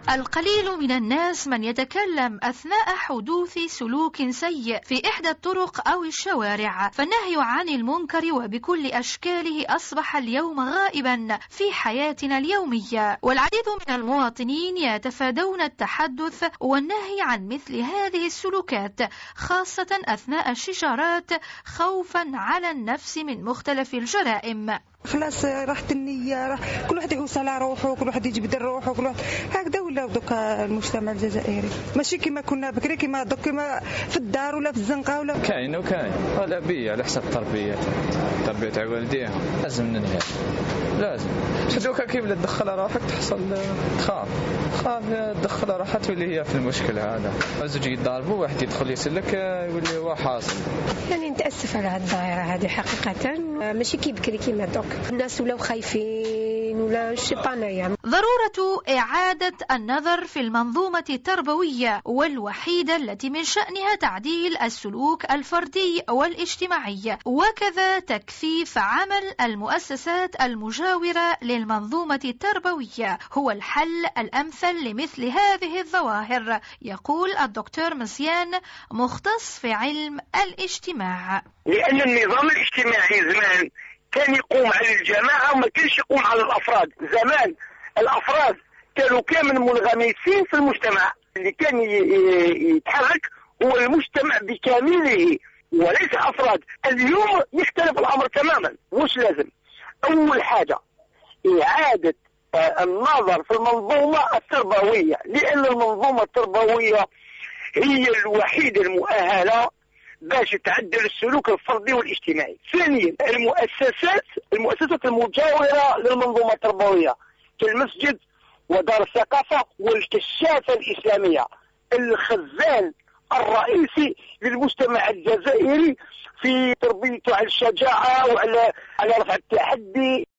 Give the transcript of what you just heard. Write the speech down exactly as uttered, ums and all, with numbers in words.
القليل من الناس من يتكلم أثناء حدوث سلوك سيء في إحدى الطرق أو الشوارع، فالنهي عن المنكر وبكل أشكاله أصبح اليوم غائبا في حياتنا اليومية، والعديد من المواطنين يتفادون التحدث والنهي عن مثل هذه السلوكات خاصة أثناء الشجارات خوفا على النفس من مختلف الجرائم. خلاص راحت النية، راح كل واحد يعوس على روحه، كل واحد يجبد روحه، كل واحد هكذا ولا دوكا المجتمع الجزائري ماشي كما كنا بكري، كما دوك كما في الدار ولا في الزنقة ولا كاين وكاين ولا بيا على حسب التربية تربية تاع والديها لازم ننهي لازم دوكا كي ولا تدخل روحك تحصل تخاف تخاف تدخل روحها تولي هي في المشكل هذا، زوج يضاربوا واحد يدخل يسلك يولي هو حاصل. يعني نتأسف على هذه الظاهرة هذه حقيقة ماشي كي بكري كما دوك الناس ولاو خايفين ولا شيطانية. ضرورة إعادة النظر في المنظومة التربوية والوحيدة التي من شأنها تعديل السلوك الفردي والاجتماعي، وكذا تكثيف عمل المؤسسات المجاورة للمنظومة التربوية هو الحل الأمثل لمثل هذه الظواهر، يقول الدكتور مزيان مختص في علم الاجتماع. لأن النظام الاجتماعي زمان كان يقوم على الجماعة وما كانش يقوم على الأفراد. زمان الأفراد كانوا كامل منغمسين في المجتمع، اللي كان يتحرك هو المجتمع بكامله وليس أفراد. اليوم يختلف الأمر تماما. وش لازم؟ أول حاجة إعادة النظر في المنظومة التربوية، لأن المنظومة التربوية هي الوحيدة المؤهلة باش تعدل السلوك الفردي والاجتماعي. ثانيا المؤسسات المؤسسات المجاورة للمنظومة التربوية كالمسجد ودار الثقافة والكشافة الإسلامية، الخزان الرئيسي للمجتمع الجزائري في تربيته على الشجاعة وعلى على رفع التحدي.